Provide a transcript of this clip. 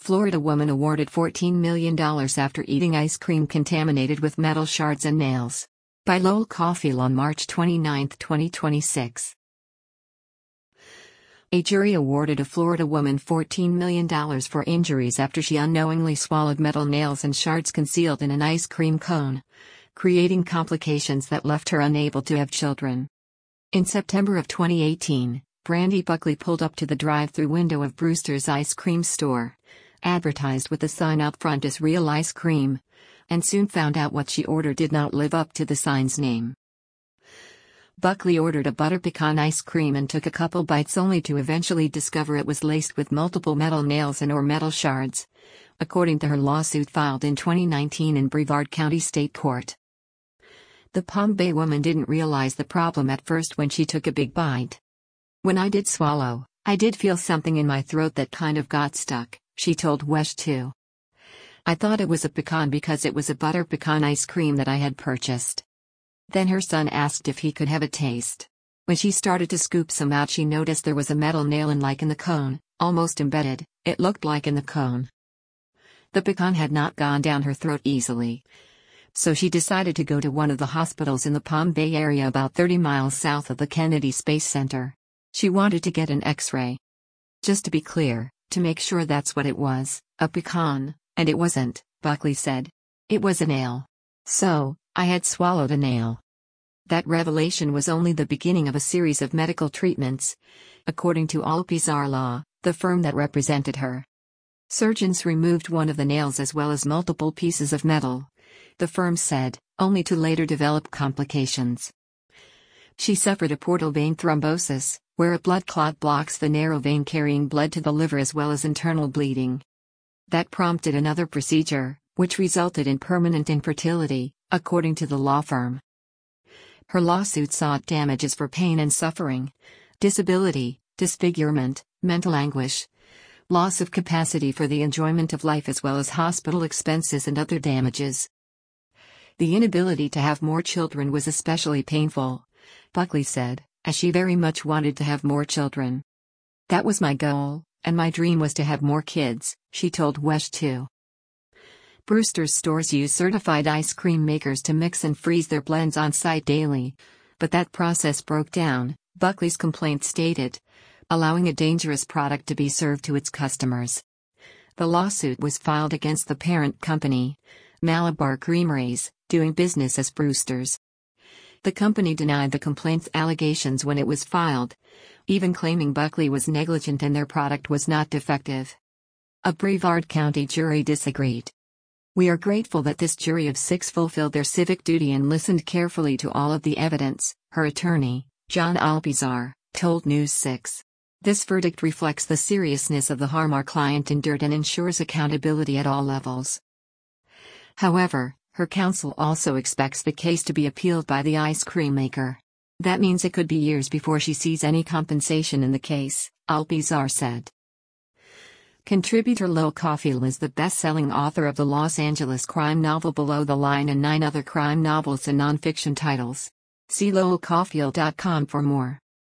Florida woman awarded $14 million after eating ice cream contaminated with metal shards and nails. By Lowell Cauffiel on March 29, 2026. A jury awarded a Florida woman $14 million for injuries after she unknowingly swallowed metal nails and shards concealed in an ice cream cone, creating complications that left her unable to have children. In September of 2018, Brandy Buckley pulled up to the drive-thru window of Brewster's ice cream store, advertised with the sign out front as real ice cream, and soon found out what she ordered did not live up to the sign's name. Buckley ordered a butter pecan ice cream and took a couple bites only to eventually discover it was laced with multiple metal nails and/or metal shards, according to her lawsuit filed in 2019 in Brevard County State Court. The Palm Bay woman didn't realize the problem at first when she took a big bite. "When I did swallow, I did feel something in my throat that kind of got stuck," she told WESH 2. "I thought it was a pecan because it was a butter pecan ice cream that I had purchased." Then her son asked if he could have a taste. When she started to scoop some out, she noticed there was a metal nail in the cone, almost embedded, it looked like in the cone. The pecan had not gone down her throat easily. So she decided to go to one of the hospitals in the Palm Bay area about 30 miles south of the Kennedy Space Center. She wanted to get an X-ray. "Just to be clear, to make sure that's what it was, a pecan, and it wasn't," Buckley said. "It was a nail. So, I had swallowed a nail." That revelation was only the beginning of a series of medical treatments, according to Alpizar Law, the firm that represented her. Surgeons removed one of the nails as well as multiple pieces of metal, the firm said, only to later develop complications. She suffered a portal vein thrombosis, where a blood clot blocks the narrow vein carrying blood to the liver as well as internal bleeding. That prompted another procedure, which resulted in permanent infertility, according to the law firm. Her lawsuit sought damages for pain and suffering, disability, disfigurement, mental anguish, loss of capacity for the enjoyment of life as well as hospital expenses and other damages. The inability to have more children was especially painful, Buckley said, as she very much wanted to have more children. "That was my goal, and my dream was to have more kids," she told WESH 2. Brewster's stores use certified ice cream makers to mix and freeze their blends on site daily, but that process broke down, Buckley's complaint stated, allowing a dangerous product to be served to its customers. The lawsuit was filed against the parent company, Malabar Creameries, doing business as Brewster's. The company denied the complaint's allegations when it was filed, even claiming Buckley was negligent and their product was not defective. A Brevard County jury disagreed. "We are grateful that this jury of 6 fulfilled their civic duty and listened carefully to all of the evidence," her attorney, John Alpizar, told News 6. "This verdict reflects the seriousness of the harm our client endured and ensures accountability at all levels." However, her counsel also expects the case to be appealed by the ice cream maker. "That means it could be years before she sees any compensation in the case," Alpizar said. Contributor Lowell Cauffiel is the best-selling author of the Los Angeles crime novel Below the Line and 9 other crime novels and nonfiction titles. See lowellcauffiel.com for more.